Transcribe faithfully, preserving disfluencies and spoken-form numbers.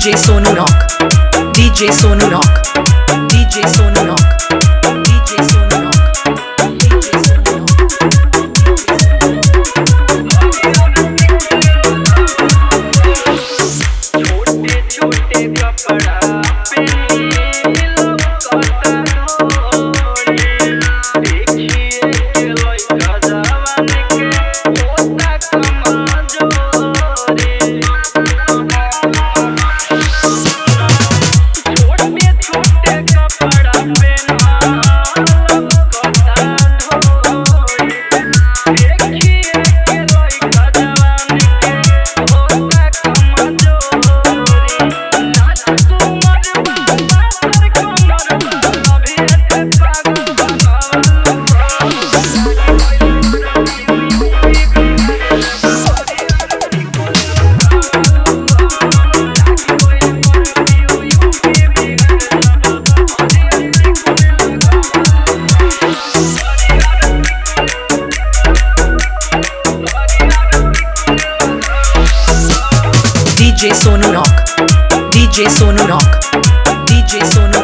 DJ Sonu Rock, DJ Sonu Rock, DJ Sonu Rock, DJ Sonu Rock, DJ Sonu Rock. छोटे छोटे कपड़ा पहनी लौकता डोरी, देखिए के लइका जवान के होता कमजोरी। छोटे छोटे कपड़ा पहना लौकता डोरी, देखिए के लइका जवान के होता कमजोरी। नाच तुमर बाबा सर कमर अभी ते पागल DJ Sonu Rock, DJ Sonu Rock, DJ Sonu